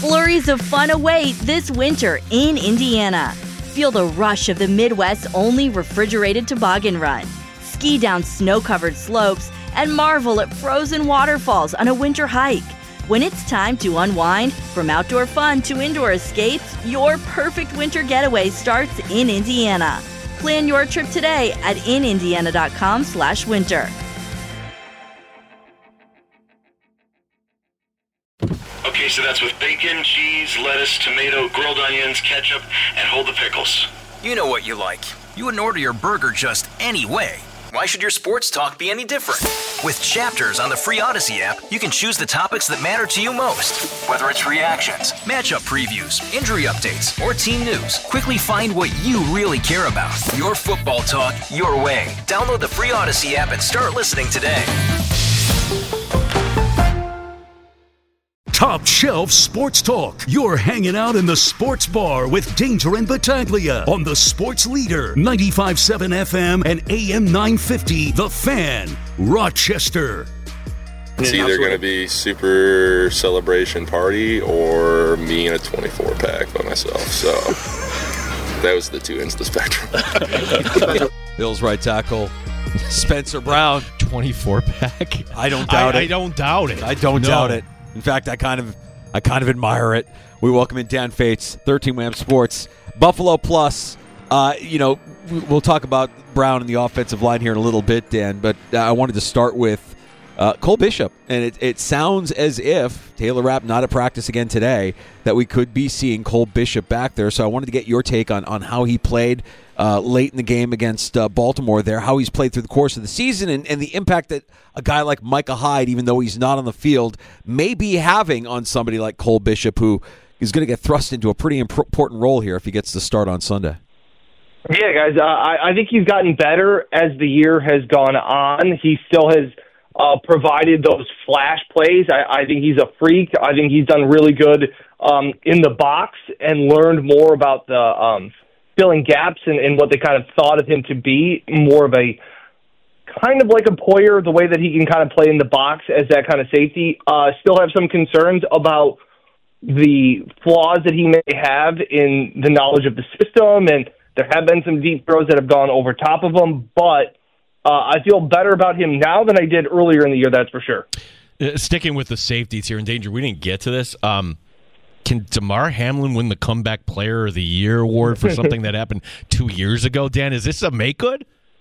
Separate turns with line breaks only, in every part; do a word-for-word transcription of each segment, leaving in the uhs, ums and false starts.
Flurries of fun await this winter in Indiana. Feel the rush of the Midwest's only refrigerated toboggan run. Ski down snow-covered slopes and marvel at frozen waterfalls on a winter hike. When it's time to unwind, from outdoor fun to indoor escapes, your perfect winter getaway starts in Indiana. Plan your trip today at in indiana dot com slash winter.
Okay, so that's with bacon, cheese, lettuce, tomato, grilled onions, ketchup, and hold the pickles.
You know what you like. You wouldn't order your burger just any way. Why should your sports talk be any different? With Chapters on the free Odyssey app, you can choose the topics that matter to you most. Whether it's reactions, matchup previews, injury updates, or team news, quickly find what you really care about. Your football talk, your way. Download the free Odyssey app and start listening today.
Top Shelf Sports Talk. You're hanging out in the sports bar with Danger and Battaglia on the Sports Leader, ninety-five point seven F M and A M nine fifty, The Fan, Rochester.
It's either going to be super celebration party or me in a twenty-four pack by myself. So that was the two ends of the spectrum.
Bills right tackle Spencer Brown.
twenty-four pack?
I don't doubt
I,
it.
I don't doubt it.
I don't
no.
doubt it. In fact, I kind of I kind of admire it. We welcome in Dan Fates, thirteen Wham Sports. Buffalo Plus, uh, you know, we'll talk about Brown and the offensive line here in a little bit, Dan, but I wanted to start with uh, Cole Bishop. And it, it sounds as if, Taylor Rapp not at practice again today, that we could be seeing Cole Bishop back there. So I wanted to get your take on, on how he played Uh, late in the game against uh, Baltimore there, how he's played through the course of the season, and, and the impact that a guy like Micah Hyde, even though he's not on the field, may be having on somebody like Cole Bishop, who is going to get thrust into a pretty imp- important role here if he gets to start on Sunday.
Yeah, guys, uh, I, I think he's gotten better as the year has gone on. He still has uh, provided those flash plays. I, I think he's a freak. I think he's done really good um, in the box and learned more about the um, – filling gaps and, and what they kind of thought of him to be, more of a kind of like a Poyer, the way that he can kind of play in the box as that kind of safety. Uh, still have some concerns about the flaws that he may have in the knowledge of the system, and there have been some deep throws that have gone over top of him, but uh, I feel better about him now than I did earlier in the year, that's for sure.
Uh, sticking with the safeties here in Danger, we didn't get to this. Um, Can Damar Hamlin win the Comeback Player of the Year award for something that happened two years ago, Dan? Is this a make-good?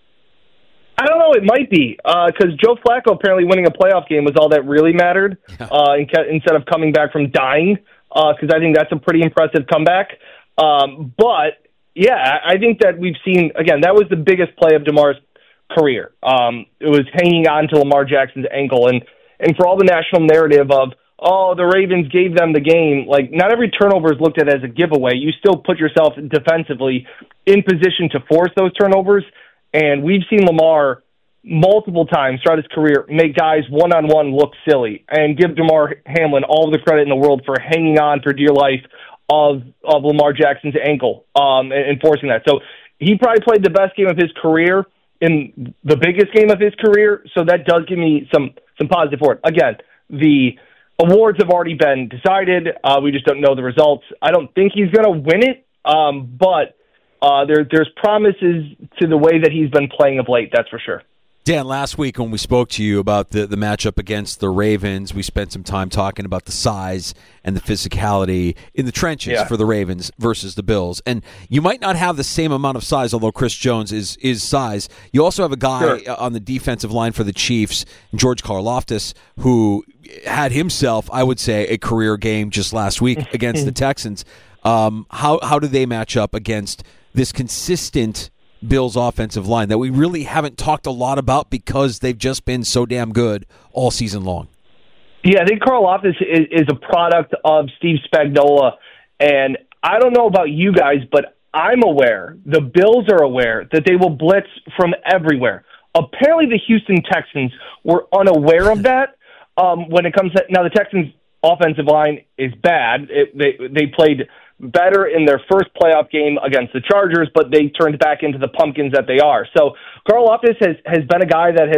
I don't know. It might be, because uh, Joe Flacco apparently winning a playoff game was all that really mattered
yeah.
uh, instead of coming back from dying, because uh, I think that's a pretty impressive comeback. Um, but, yeah, I think that we've seen, again, that was the biggest play of Damar's career. Um, it was hanging on to Lamar Jackson's ankle. And, and for all the national narrative of, oh, the Ravens gave them the game. Like, not every turnover is looked at as a giveaway. You still put yourself defensively in position to force those turnovers. And we've seen Lamar multiple times throughout his career make guys one-on-one look silly, and give Damar Hamlin all the credit in the world for hanging on for dear life of, of Lamar Jackson's ankle um, and, and forcing that. So he probably played the best game of his career in the biggest game of his career. So that does give me some, some positive for it. Again, the awards have already been decided. Uh, we just don't know the results. I don't think he's going to win it, um, but uh, there, there's promises to the way that he's been playing of late, that's for sure.
Dan, last week when we spoke to you about the, the matchup against the Ravens, we spent some time talking about the size and the physicality in the trenches
yeah.
for the Ravens versus the Bills. And you might not have the same amount of size, although Chris Jones is is size. You also have a guy
sure.
on the defensive line for the Chiefs, George Karlaftis, who had himself, I would say, a career game just last week against the Texans. Um, how how do they match up against this consistent Bills offensive line that we really haven't talked a lot about because they've just been so damn good all season long?
Yeah, I think Karlaftis is, is a product of Steve Spagnuolo, and I don't know about you guys, but I'm aware, the Bills are aware, that they will blitz from everywhere. Apparently the Houston Texans were unaware of that. Um, when it comes to, now the Texans' offensive line is bad. It, they they played better in their first playoff game against the Chargers, but they turned back into the pumpkins that they are. So Karlaftis has, has been a guy that has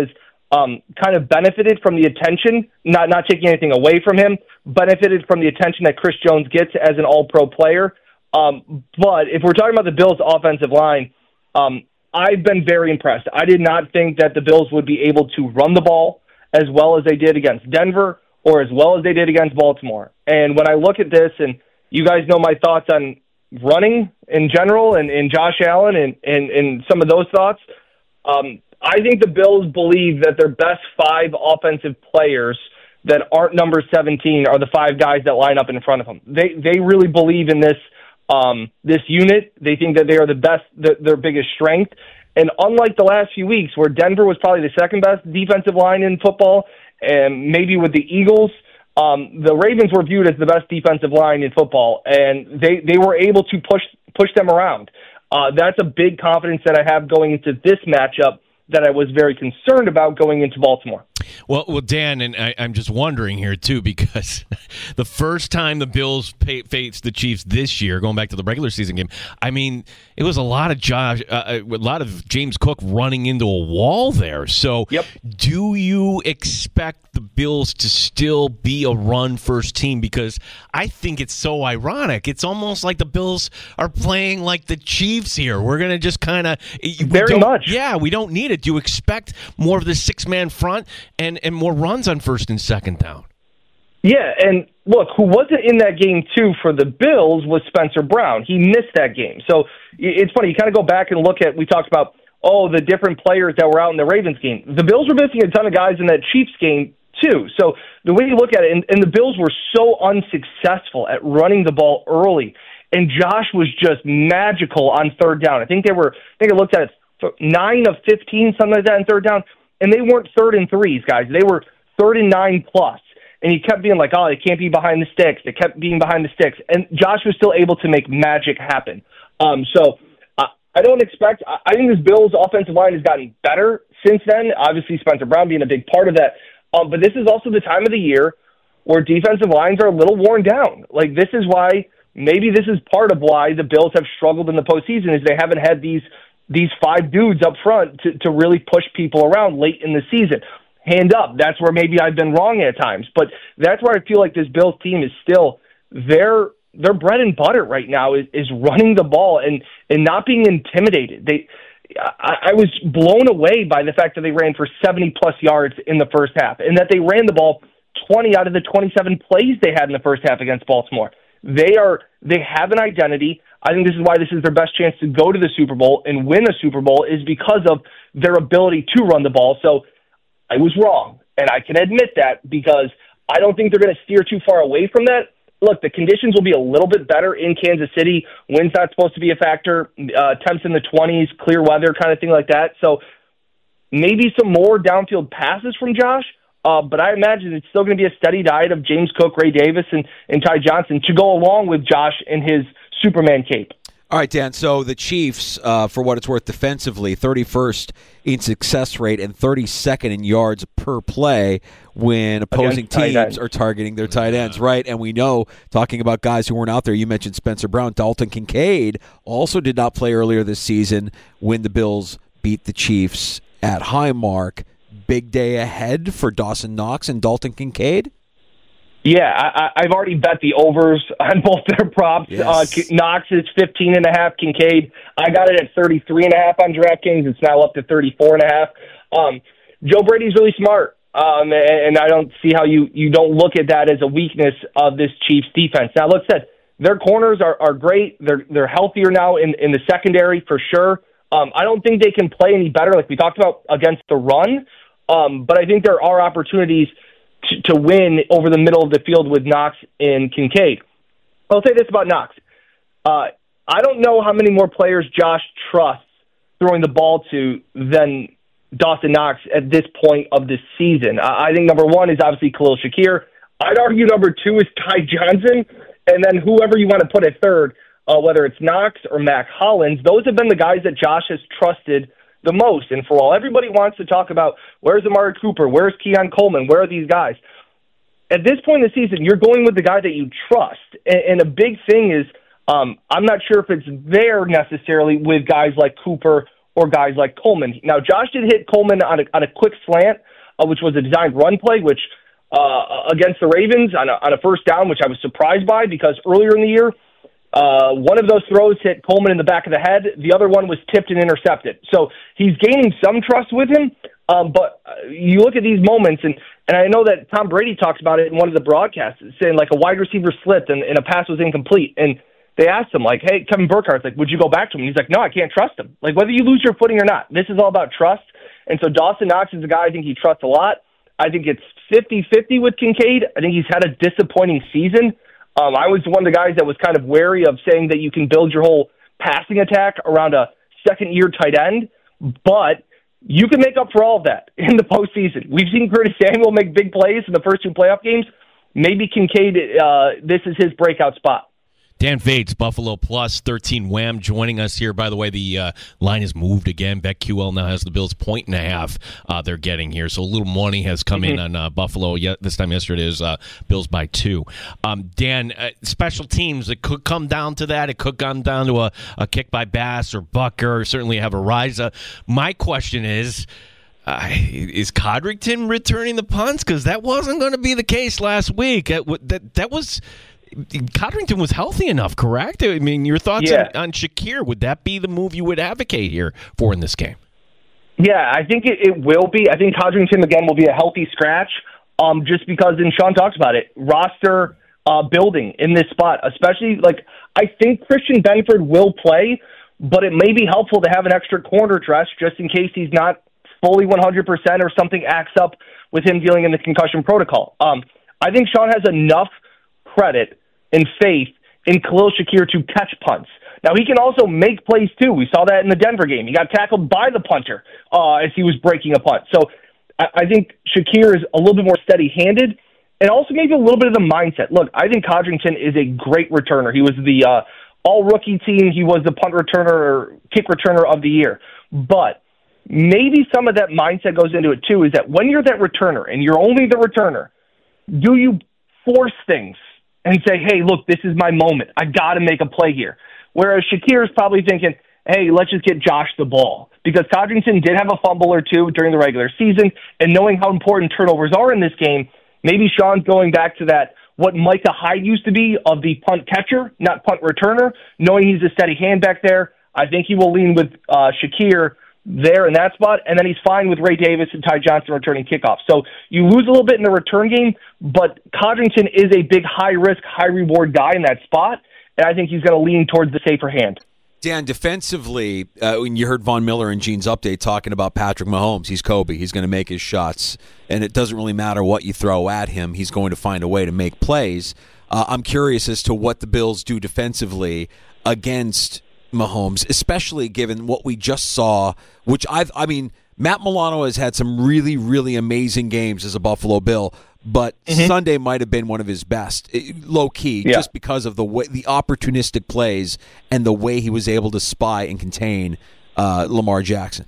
um, kind of benefited from the attention, not not taking anything away from him, benefited from the attention that Chris Jones gets as an all-pro player. Um, but if we're talking about the Bills' offensive line, um, I've been very impressed. I did not think that the Bills would be able to run the ball as well as they did against Denver or as well as they did against Baltimore. And when I look at this, and you guys know my thoughts on running in general and, and Josh Allen and, and, and some of those thoughts, um, I think the Bills believe that their best five offensive players that aren't number seventeen are the five guys that line up in front of them. They they really believe in this um, this unit. They think that they are the best, the, their biggest strength. And unlike the last few weeks where Denver was probably the second best defensive line in football, and maybe with the Eagles, um, the Ravens were viewed as the best defensive line in football, and they, they were able to push push them around. Uh, that's a big confidence that I have going into this matchup that I was very concerned about going into Baltimore.
Well, well, Dan, and I, I'm just wondering here, too, because the first time the Bills pay, faced the Chiefs this year, going back to the regular season game, I mean, it was a lot of Josh, uh, a lot of James Cook running into a wall there. So
yep.
Do you expect the Bills to still be a run-first team? Because I think it's so ironic. It's almost like the Bills are playing like the Chiefs here. We're going to just kind of...
Very much.
Yeah, we don't need it. Do you expect more of the six-man front and, and more runs on first and second down?
Yeah, and look, who wasn't in that game, too, for the Bills was Spencer Brown. He missed that game. So it's funny. You kind of go back and look at, we talked about, oh, the different players that were out in the Ravens game. The Bills were missing a ton of guys in that Chiefs game, too. So the way you look at it, and, and the Bills were so unsuccessful at running the ball early, and Josh was just magical on third down. I think they were, I think I looked at it, nine of fifteen, something like that, in third down, and they weren't third and threes, guys. They were third and nine plus. And he kept being like, oh, they can't be behind the sticks. They kept being behind the sticks. And Josh was still able to make magic happen. Um, so uh, I don't expect – I think this Bills' offensive line has gotten better since then, obviously Spencer Brown being a big part of that. Um, but this is also the time of the year where defensive lines are a little worn down. Like, this is why – maybe this is part of why the Bills have struggled in the postseason is they haven't had these these five dudes up front to, to really push people around late in the season. Hand up. That's where maybe I've been wrong at times. But that's where I feel like this Bills team is still their their bread and butter right now is, is running the ball and, and not being intimidated. They I, I was blown away by the fact that they ran for seventy plus yards in the first half and that they ran the ball twenty out of the twenty-seven plays they had in the first half against Baltimore. They are they have an identity. I think this is why this is their best chance to go to the Super Bowl and win a Super Bowl is because of their ability to run the ball. So I was wrong, and I can admit that because I don't think they're going to steer too far away from that. Look, the conditions will be a little bit better in Kansas City. Wind's not supposed to be a factor. Uh, temps in the twenties, clear weather, kind of thing like that. So maybe some more downfield passes from Josh, uh, but I imagine it's still going to be a steady diet of James Cook, Ray Davis, and, and Ty Johnson to go along with Josh and his Superman cape.
All right, Dan, so the Chiefs, uh, for what it's worth defensively, thirty-first in success rate and thirty-second in yards per play when opposing teams are targeting their tight ends, right? And we know, talking about guys who weren't out there, you mentioned Spencer Brown. Dalton Kincaid also did not play earlier this season when the Bills beat the Chiefs at Highmark. Big day ahead for Dawson Knox and Dalton Kincaid?
Yeah, I, I've already bet the overs on both their props.
Yes.
Uh, Knox is fifteen and a half. Kincaid, I got it at thirty-three and a half on DraftKings. It's now up to thirty-four and a half. Um, Joe Brady's really smart, um, and, and I don't see how you, you don't look at that as a weakness of this Chiefs defense. Now, like I said, their corners are, are great. They're they're healthier now in, in the secondary for sure. Um, I don't think they can play any better, like we talked about, against the run. Um, but I think there are opportunities to, to win over the middle of the field with Knox and Kincaid. I'll say this about Knox. Uh, I don't know how many more players Josh trusts throwing the ball to than Dawson Knox at this point of the season. Uh, I think number one is obviously Khalil Shakir. I'd argue number two is Ty Johnson, and then whoever you want to put at third, uh, whether it's Knox or Mac Hollins, those have been the guys that Josh has trusted the most. And for all everybody wants to talk about where's Amari Cooper, where's Keon Coleman, where are these guys? At this point in the season, you're going with the guy that you trust. And, and a big thing is um, I'm not sure if it's there necessarily with guys like Cooper or guys like Coleman. Now, Josh did hit Coleman on a, on a quick slant, uh, which was a designed run play, which uh, against the Ravens on a, on a first down, which I was surprised by because earlier in the year, uh, one of those throws hit Coleman in the back of the head. The other one was tipped and intercepted. So he's gaining some trust with him. Um, but uh, you look at these moments, and, and I know that Tom Brady talks about it in one of the broadcasts, saying like a wide receiver slipped and, and a pass was incomplete. And they asked him, like, hey, Kevin Burkhardt's like, would you go back to him? And he's like, no, I can't trust him. Like, whether you lose your footing or not, this is all about trust. And so Dawson Knox is a guy I think he trusts a lot. I think it's fifty-fifty with Kincaid. I think he's had a disappointing season. Um, I was one of the guys that was kind of wary of saying that you can build your whole passing attack around a second-year tight end, but you can make up for all of that in the postseason. We've seen Curtis Samuel make big plays in the first two playoff games. Maybe Kincaid, uh, this is his breakout spot.
Dan Fates, Buffalo Plus, thirteen Wham, joining us here. By the way, the uh, line has moved again. BetQL now has the Bills point and a half uh, they're getting here. So a little money has come mm-hmm. in on uh, Buffalo. Yeah, this time yesterday is uh, Bills by two. Um, Dan, uh, special teams, it could come down to that. It could come down to a, a kick by Bass or Bucker, or certainly have a Ariza. My question is, Uh, is Codrington returning the punts? Because that wasn't going to be the case last week. That that, that was Codrington was healthy enough, correct? I mean, your thoughts
yeah.
on, on Shakir? Would that be the move you would advocate here for in this game?
Yeah, I think it, it will be. I think Codrington again will be a healthy scratch. Um, just because, and Sean talks about it, roster uh, building in this spot, especially like I think Christian Benford will play, but it may be helpful to have an extra corner dress just in case he's not fully one hundred percent or something acts up with him dealing in the concussion protocol. Um, I think Sean has enough credit and faith in Khalil Shakir to catch punts. Now, he can also make plays, too. We saw that in the Denver game. He got tackled by the punter uh, as he was breaking a punt. So I, I think Shakir is a little bit more steady-handed and also maybe a little bit of the mindset. Look, I think Codrington is a great returner. He was the uh, all-rookie team. He was the punt returner or kick returner of the year. But maybe some of that mindset goes into it, too, is that when you're that returner and you're only the returner, do you force things and say, hey, look, this is my moment. I got to make a play here. Whereas Shakir is probably thinking, hey, let's just get Josh the ball. Because Codrington did have a fumble or two during the regular season, and knowing how important turnovers are in this game, maybe Sean's going back to that, what Micah Hyde used to be of the punt catcher, not punt returner, knowing he's a steady hand back there. I think he will lean with uh, Shakir there in that spot, and then he's fine with Ray Davis and Ty Johnson returning kickoffs. So you lose a little bit in the return game, but Codrington is a big high-risk, high-reward guy in that spot, and I think he's going to lean towards the safer hand.
Dan, defensively, uh, when you heard Von Miller in Gene's update talking about Patrick Mahomes, he's Kobe. He's going to make his shots, and it doesn't really matter what you throw at him. He's going to find a way to make plays. Uh, I'm curious as to what the Bills do defensively against Mahomes, especially given what we just saw, which I've, I mean, Matt Milano has had some really, really amazing games as a Buffalo Bill, but mm-hmm. Sunday might have been one of his best, low key, yeah. just because of the way, the opportunistic plays and the way he was able to spy and contain uh, Lamar Jackson.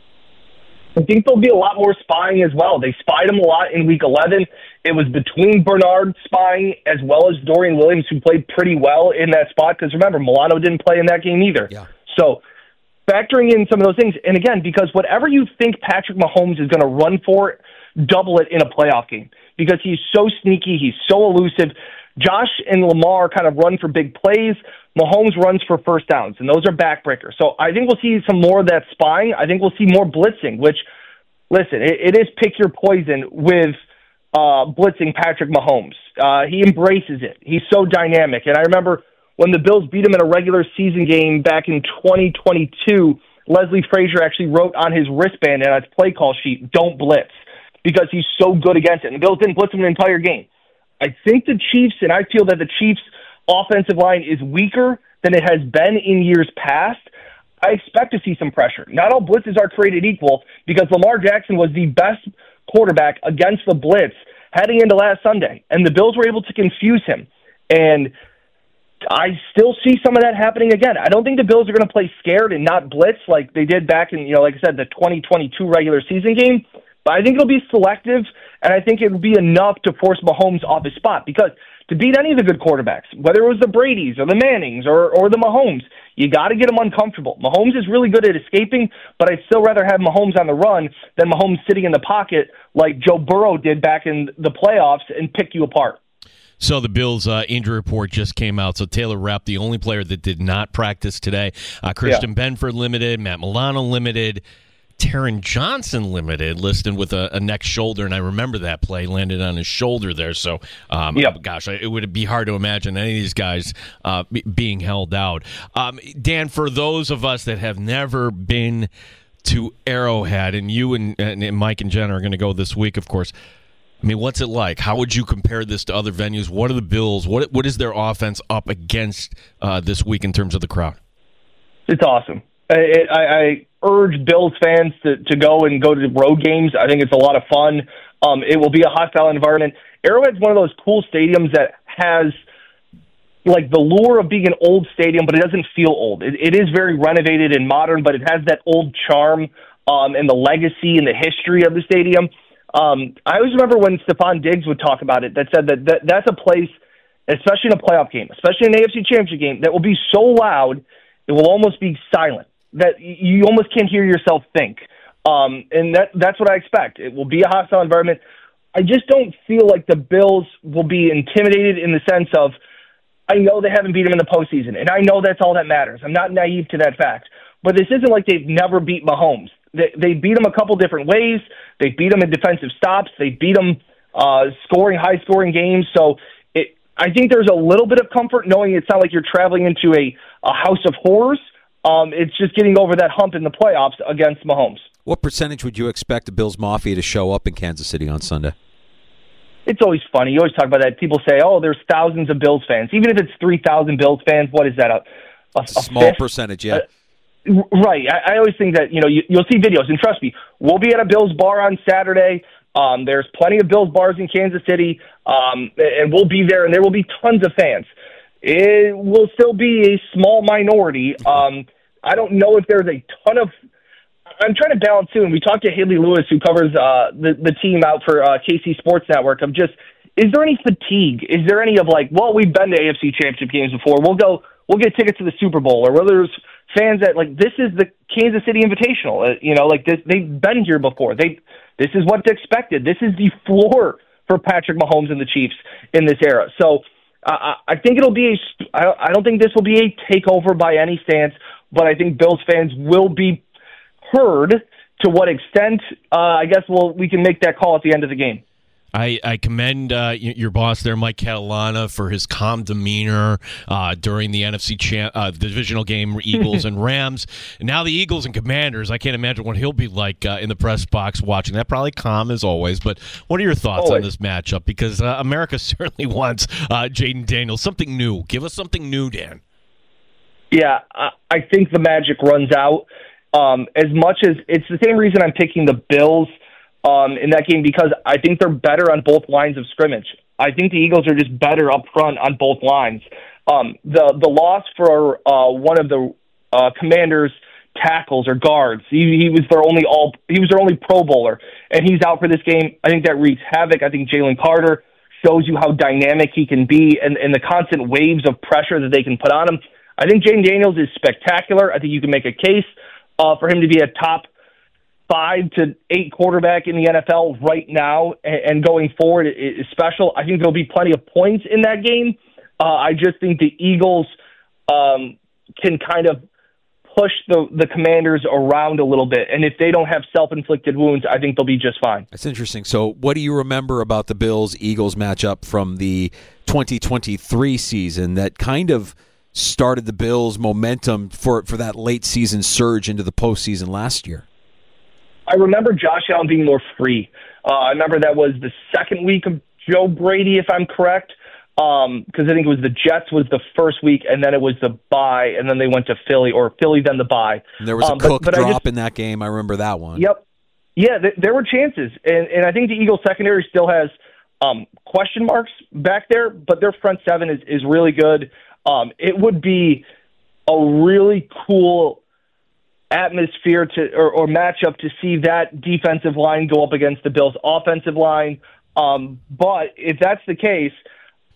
I think there'll be a lot more spying as well. They spied him a lot in Week eleven. It was between Bernard spying as well as Dorian Williams, who played pretty well in that spot. Because remember, Milano didn't play in that game either.
Yeah.
So factoring in some of those things, and again, because whatever you think Patrick Mahomes is going to run for, double it in a playoff game. Because he's so sneaky, he's so elusive. Josh and Lamar kind of run for big plays. Mahomes runs for first downs, and those are backbreakers. So I think we'll see some more of that spying. I think we'll see more blitzing, which, listen, it, it is pick your poison with uh, blitzing Patrick Mahomes. Uh, he embraces it. He's so dynamic. And I remember when the Bills beat him in a regular season game back in twenty twenty-two, Leslie Frazier actually wrote on his wristband and on his play call sheet, don't blitz, because he's so good against it. And the Bills didn't blitz him an entire game. I think the Chiefs, and I feel that the Chiefs' offensive line is weaker than it has been in years past. I expect to see some pressure. Not all blitzes are created equal, because Lamar Jackson was the best quarterback against the blitz heading into last Sunday, and the Bills were able to confuse him. And I still see some of that happening again. I don't think the Bills are going to play scared and not blitz like they did back in, you know, like I said, the twenty twenty-two regular season game. But I think it'll be selective, and I think it'll be enough to force Mahomes off his spot, because to beat any of the good quarterbacks, whether it was the Bradys or the Mannings or, or the Mahomes. You got to get them uncomfortable. Mahomes is really good at escaping, but I'd still rather have Mahomes on the run than Mahomes sitting in the pocket like Joe Burrow did back in the playoffs and pick you apart.
So the Bills' uh, injury report just came out. So Taylor Rapp, the only player that did not practice today. Uh, Christian yeah. Benford limited, Matt Milano limited, Taron Johnson limited, listed with a, a neck shoulder, and I remember that play landed on his shoulder there. So, um, yep. gosh, it would be hard to imagine any of these guys uh, be, being held out. Um, Dan, for those of us that have never been to Arrowhead, and you and, and Mike and Jen are going to go this week, of course. I mean, what's it like? How would you compare this to other venues? What are the Bills? What What is their offense up against uh, this week in terms of the crowd?
It's awesome. I, I, I urge Bills fans to, to go and go to the road games. I think it's a lot of fun. Um, it will be a hostile environment. Arrowhead's one of those cool stadiums that has like the lure of being an old stadium, but it doesn't feel old. It, it is very renovated and modern, but it has that old charm um, and the legacy and the history of the stadium. Um, I always remember when Stephon Diggs would talk about it, that said that, that that's a place, especially in a playoff game, especially in an A F C Championship game, that will be so loud it will almost be silent, that you almost can't hear yourself think. Um, and that that's what I expect. It will be a hostile environment. I just don't feel like the Bills will be intimidated in the sense of, I know they haven't beat them in the postseason, and I know that's all that matters. I'm not naive to that fact. But this isn't like they've never beat Mahomes. They, they beat him a couple different ways. They beat him in defensive stops. They beat him uh, scoring high-scoring games. So it, I think there's a little bit of comfort knowing it's not like you're traveling into a, a house of horrors. Um, it's just getting over that hump in the playoffs against Mahomes.
What percentage would you expect the Bills Mafia to show up in Kansas City on Sunday?
It's always funny. You always talk about that. People say, oh, there's thousands of Bills fans. Even if it's three thousand Bills fans, what is that, a, a, a
small
fifth?
percentage, yeah.
Uh, Right. I, I always think that, you know, you, you'll see videos, and trust me, we'll be at a Bills bar on Saturday. Um, there's plenty of Bills bars in Kansas City, um, and we'll be there, and there will be tons of fans. It will still be a small minority. Um, I don't know if there's a ton of – I'm trying to balance, too, and we talked to Haley Lewis, who covers uh, the, the team out for uh, K C Sports Network, of just, is there any fatigue? Is there any of, like, well, we've been to A F C Championship games before. We'll go – we'll get tickets to the Super Bowl, or whether there's fans that, like, this is the Kansas City Invitational. Uh, you know, like, this, they've been here before. They, this is what's expected. This is the floor for Patrick Mahomes and the Chiefs in this era. So uh, I think it'll be a, I don't think this will be a takeover by any stance, but I think Bills fans will be heard. To what extent, uh, I guess we'll, we can make that call at the end of the game.
I, I commend uh, your boss there, Mike Catalana, for his calm demeanor uh, during the N F C cha- uh, divisional game, Eagles and Rams. And now the Eagles and Commanders. I can't imagine what he'll be like uh, in the press box watching that. Probably calm as always. But what are your thoughts always on this matchup? Because uh, America certainly wants uh, Jaden Daniels. Something new. Give us something new, Dan.
Yeah, I, I think the magic runs out. Um, as much as it's the same reason I'm picking the Bills Um, in that game, because I think they're better on both lines of scrimmage. I think the Eagles are just better up front on both lines. Um, the the loss for uh, one of the uh, Commanders' tackles or guards, he, he was their only all he was their only Pro Bowler, and he's out for this game. I think that wreaks havoc. I think Jalen Carter shows you how dynamic he can be, and, and the constant waves of pressure that they can put on him. I think Jaden Daniels is spectacular. I think you can make a case uh, for him to be a top five to eight quarterback in the N F L right now, and going forward is special. I think there'll be plenty of points in that game. Uh, I just think the Eagles um, can kind of push the, the Commanders around a little bit, and if they don't have self-inflicted wounds, I think they'll be just fine.
That's interesting. So what do you remember about the Bills-Eagles matchup from the twenty twenty-three season that kind of started the Bills' momentum for, for that late-season surge into the postseason last year?
I remember Josh Allen being more free. Uh, I remember that was the second week of Joe Brady, if I'm correct, because um, I think it was the Jets was the first week, and then it was the bye, and then they went to Philly, or Philly then the bye.
And there was a
um,
Cook
but, but
drop
just,
in that game. I remember that one.
Yep. Yeah, th- there were chances, and, and I think the Eagles secondary still has um, question marks back there, but their front seven is, is really good. Um, it would be a really cool atmosphere to or, or matchup to see that defensive line go up against the Bills' offensive line. Um, but if that's the case,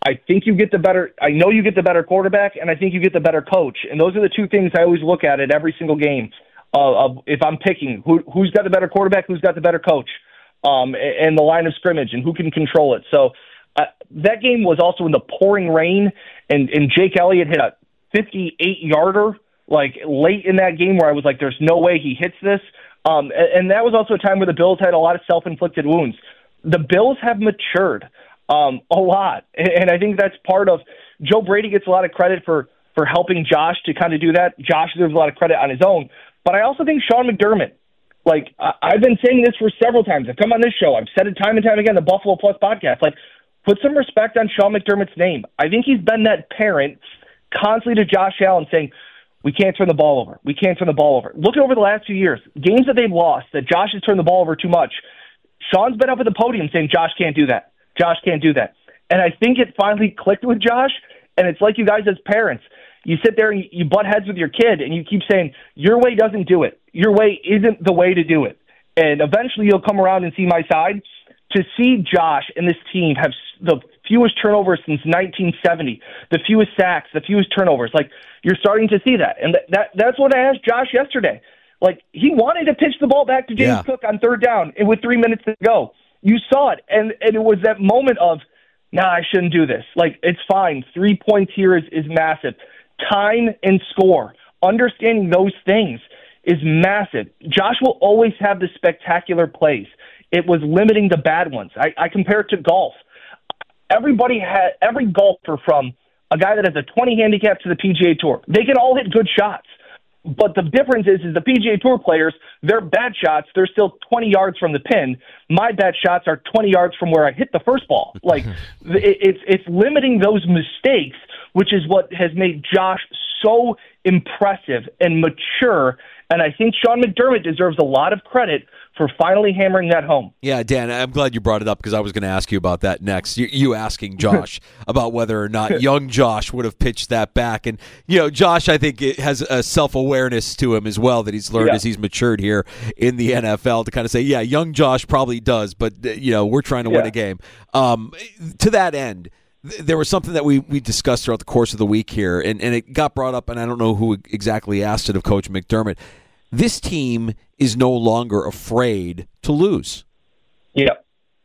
I think you get the better. I know you get the better quarterback, and I think you get the better coach. And those are the two things I always look at at every single game. Uh, of if I'm picking who who's got the better quarterback, who's got the better coach, um, and the line of scrimmage, and who can control it. So uh, that game was also in the pouring rain, and and Jake Elliott hit a fifty-eight yarder like late in that game where I was like, "There's no way he hits this." Um, and, and that was also a time where the Bills had a lot of self-inflicted wounds. The Bills have matured. Um, a lot. And, and I think that's part of Joe Brady gets a lot of credit for, for helping Josh to kind of do that. Josh deserves a lot of credit on his own. But I also think Sean McDermott, like I, I've been saying this for several times. I've come on this show. I've said it time and time again, the Buffalo Plus podcast, like put some respect on Sean McDermott's name. I think he's been that parent constantly to Josh Allen saying, we can't turn the ball over. We can't turn the ball over. Look over the last few years, games that they've lost, that Josh has turned the ball over too much. Sean's been up at the podium saying, Josh can't do that. Josh can't do that. And I think it finally clicked with Josh, and it's like you guys as parents. You sit there and you butt heads with your kid, and you keep saying, your way doesn't do it. Your way isn't the way to do it. And eventually you'll come around and see my side. To see Josh and this team have the fewest turnovers since nineteen seventy, the fewest sacks, the fewest turnovers, like you're starting to see that. And that, that that's what I asked Josh yesterday. Like he wanted to pitch the ball back to James
yeah.
Cook on third down and with three minutes to go. You saw it, and, and it was that moment of, nah, I shouldn't do this. Like, it's fine. Three points here is, is massive. Time and score, understanding those things is massive. Josh will always have the spectacular plays. It was limiting the bad ones. I, I compare it to golf. Everybody had, every golfer from a guy that has a twenty handicap to the P G A Tour, they can all hit good shots. But the difference is, is the P G A Tour players, their bad shots, they're still twenty yards from the pin. My bad shots are twenty yards from where I hit the first ball. Like, it, it's it's limiting those mistakes, which is what has made Josh so impressive and mature. And I think Sean McDermott deserves a lot of credit for finally hammering that home.
Yeah, Dan, I'm glad you brought it up because I was going to ask you about that next. You, you asking Josh about whether or not young Josh would have pitched that back. And, you know, Josh, I think, it has a self-awareness to him as well that he's learned yeah. as he's matured here in the N F L to kind of say, yeah, young Josh probably does, but, you know, we're trying to yeah. win a game. Um, to that end, there was something that we, we discussed throughout the course of the week here, and, and it got brought up, and I don't know who exactly asked it of Coach McDermott. This team is no longer afraid to lose.
Yeah.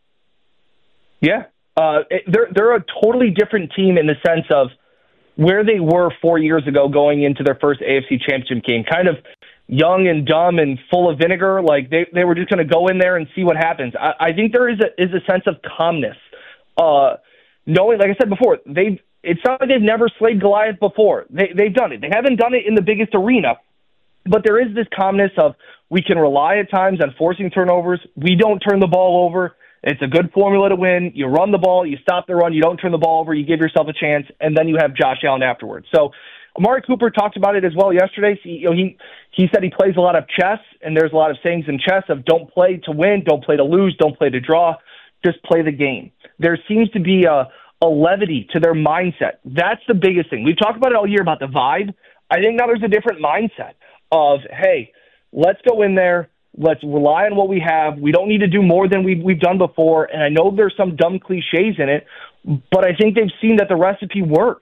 Yeah. Uh, it, they're they're a totally different team in the sense of where they were four years ago going into their first A F C Championship game. Kind of young and dumb and full of vinegar. Like they, they were just going to go in there and see what happens. I, I think there is a is a sense of calmness. Uh, knowing, like I said before, they it's not like they've never slayed Goliath before. They they've done it. They haven't done it in the biggest arena. But there is this calmness of we can rely at times on forcing turnovers. We don't turn the ball over. It's a good formula to win. You run the ball, you stop the run, you don't turn the ball over, you give yourself a chance, and then you have Josh Allen afterwards. So Amari Cooper talked about it as well yesterday. He, you know, he, he said he plays a lot of chess, and there's a lot of sayings in chess of don't play to win, don't play to lose, don't play to draw, just play the game. There seems to be a, a levity to their mindset. That's the biggest thing. We've talked about it all year about the vibe. I think now there's a different mindset of, hey, let's go in there, let's rely on what we have. We don't need to do more than we've, we've done before, and I know there's some dumb cliches in it, but I think they've seen that the recipe works.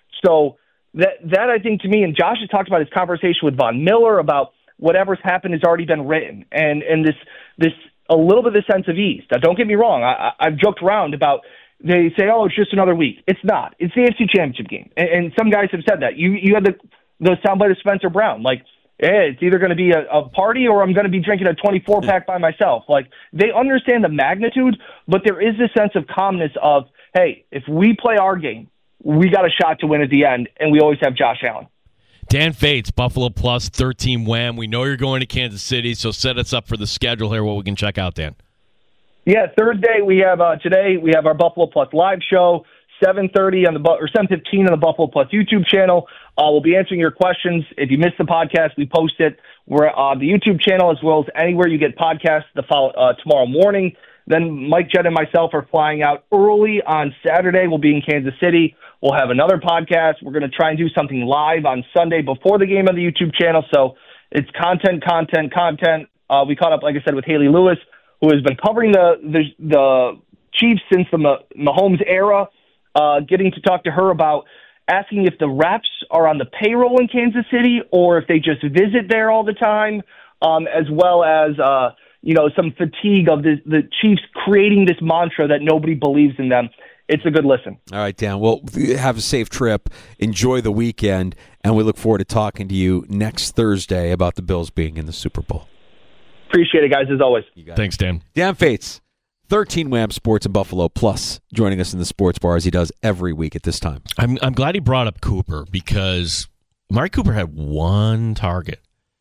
So that, that I think to me, and Josh has talked about his conversation with Von Miller about whatever's happened has already been written, and, and this this a little bit of the sense of ease. Now, don't get me wrong, I, I've joked around about they say, oh, it's just another week. It's not. It's the A F C Championship game, and, and some guys have said that. You, you had the, the soundbite of Spencer Brown, like, hey, it's either going to be a, a party or I'm going to be drinking a twenty-four pack by myself. Like, they understand the magnitude, but there is this sense of calmness of, hey, if we play our game, we got a shot to win at the end, and we always have Josh Allen.
Dan Fates, Buffalo Plus, thirteen Wham. We know you're going to Kansas City, so set us up for the schedule here, what we can check out, Dan.
Yeah, Thursday we have, uh, today we have our Buffalo Plus live show, seven thirty on the or seven fifteen on the Buffalo Plus YouTube channel. Uh, we'll be answering your questions. If you missed the podcast, we post it. We're on the YouTube channel as well as anywhere you get podcasts the follow, uh, tomorrow morning. Then Mike Jett and myself are flying out early on Saturday. We'll be in Kansas City. We'll have another podcast. We're going to try and do something live on Sunday before the game on the YouTube channel. So it's content, content, content. Uh, we caught up, like I said, with Haley Lewis, who has been covering the the, the Chiefs since the Mahomes era. uh, getting to talk to her about asking if the reps are on the payroll in Kansas City or if they just visit there all the time, um, as well as, uh, you know, some fatigue of the, the Chiefs creating this mantra that nobody believes in them. It's a good listen.
All right, Dan. Well, have a safe trip. Enjoy the weekend, and we look forward to talking to you next Thursday about the Bills being in the Super Bowl.
Appreciate it, guys, as always.
Thanks, Dan.
Dan Fates, thirteen Wham Sports in Buffalo Plus, joining us in the sports bar as he does every week at this time.
I'm I'm glad he brought up Cooper because Amari Cooper had one target.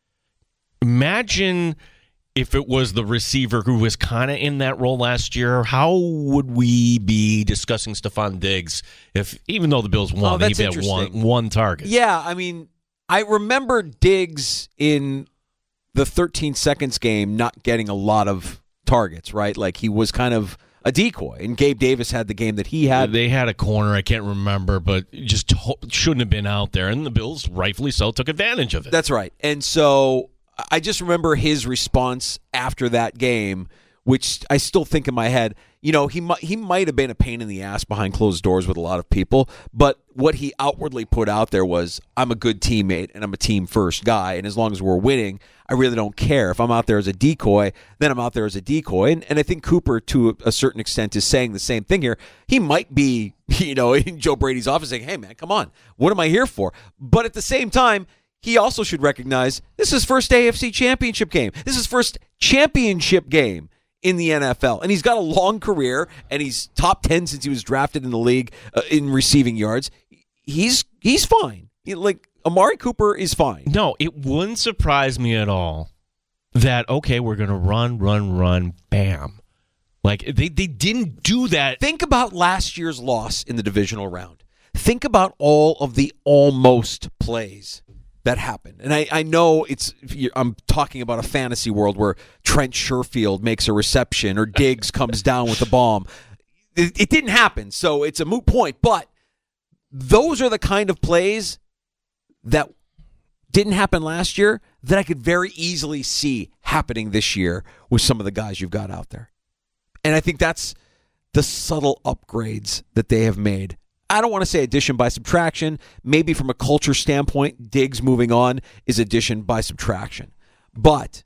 Imagine if it was the receiver who was kind of in that role last year. How would we be discussing Stephon Diggs if, even though the Bills won,
Oh, that's
he had one one target?
Yeah, I mean, I remember Diggs in the thirteen seconds game not getting a lot of targets, right? Like he was kind of a decoy, and Gabe Davis had the game that he had.
They had a corner, I can't remember, but just to- shouldn't have been out there, and the Bills, rightfully so, took advantage of it.
That's right. And so I just remember his response after that game, which I still think in my head, you know, he might he might have been a pain in the ass behind closed doors with a lot of people, but what he outwardly put out there was, I'm a good teammate and I'm a team first guy, and as long as we're winning, I really don't care. If I'm out there as a decoy, then I'm out there as a decoy. And, and I think Cooper, to a, a certain extent, is saying the same thing here. He might be, you know, in Joe Brady's office saying, hey, man, come on. What am I here for? But at the same time, he also should recognize this is his first A F C championship game. This is his first championship game in the N F L. And he's got a long career, and he's top ten since he was drafted in the league uh, in receiving yards. He's he's fine. He, like, Amari Cooper is fine.
No, it wouldn't surprise me at all that, okay, we're going to run, run, run, bam. Like, they, they didn't do that.
Think about last year's loss in the divisional round. Think about all of the almost plays that happened. And I, I know it's I'm talking about a fantasy world where Trent Sherfield makes a reception or Diggs comes down with a bomb. It, it didn't happen, so it's a moot point. But those are the kind of plays that didn't happen last year that I could very easily see happening this year with some of the guys you've got out there. And I think that's the subtle upgrades that they have made. I don't want to say addition by subtraction. Maybe from a culture standpoint, Diggs moving on is addition by subtraction. But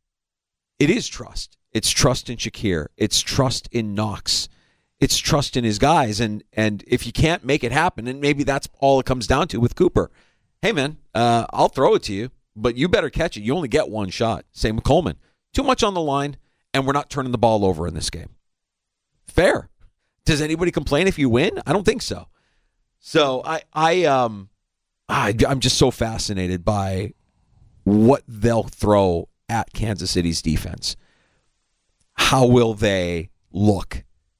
it is trust. It's trust in Shakir. It's trust in Knox. It's trust in his guys. And and if you can't make it happen, and maybe that's all it comes down to with Cooper. Hey, man, uh, I'll throw it to you, but you better catch it. You only get one shot. Same with Coleman. Too much on the line, and we're not turning the ball over in this game. Fair. Does anybody complain if you win? I don't think so. So I, I, um, I, I'm just so fascinated by what they'll throw at Kansas City's defense. How will they look?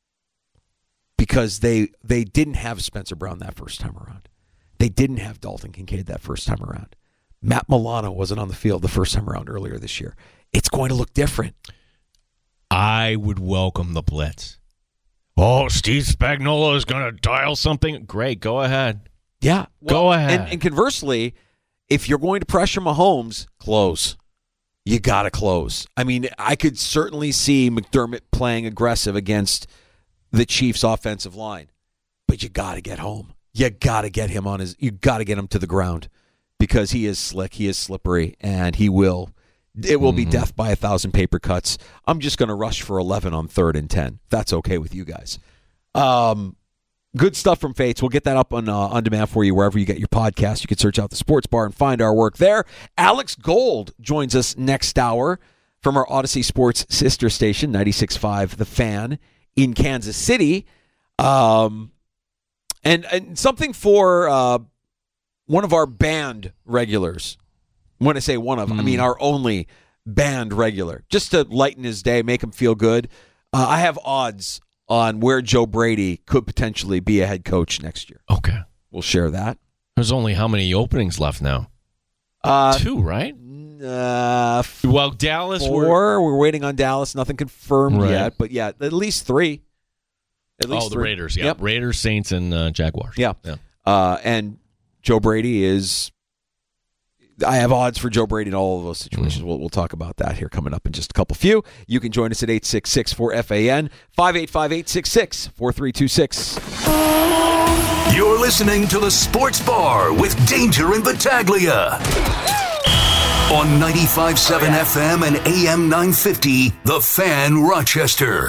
Because they they didn't have Spencer Brown that first time around. They didn't have Dalton Kincaid that first time around. Matt Milano wasn't on the field the first time around earlier this year. It's going to look different.
I would welcome the blitz. Oh, Steve Spagnuolo is going to dial something. Great, go ahead.
Yeah.
Well, go ahead.
And, and conversely, if you're going to pressure Mahomes, close. You got to close. I mean, I could certainly see McDermott playing aggressive against the Chiefs' offensive line, but you got to get home. You got to get him on his. You got to get him to the ground because he is slick, he is slippery, and he will. It will mm-hmm. be death by a thousand paper cuts. I'm just going to rush for eleven on third and ten. That's okay with you guys. Um, good stuff from Fates. We'll get that up on uh, on demand for you wherever you get your podcast. You can search out the Sports Bar and find our work there. Alex Gold joins us next hour from our Odyssey Sports sister station, ninety-six point five The Fan in Kansas City. Um, and, and something for uh, one of our band regulars. When I say one of, mm. I mean our only band regular. Just to lighten his day, make him feel good. Uh, I have odds on where Joe Brady could potentially be a head coach next year.
Okay.
We'll share that.
There's only how many openings left now?
Uh,
Two, right?
Uh, f-
well, Dallas.
Four. We're, we're waiting on Dallas. Nothing confirmed
right.
yet. But yeah, at least three. At least
oh, the
three.
Raiders. Yeah.
Yep.
Raiders, Saints, and uh, Jaguars.
Yeah.
yeah.
Uh, and Joe Brady is... I have odds for Joe Brady in all of those situations. Mm. We'll, we'll talk about that here coming up in just a couple few. You can join us at eight six six four F A N, five eight five, eight six six, four three two six.
You're listening to the Sports Bar with Danger and Battaglia on ninety-five point seven F M and A M nine fifty, The Fan, Rochester.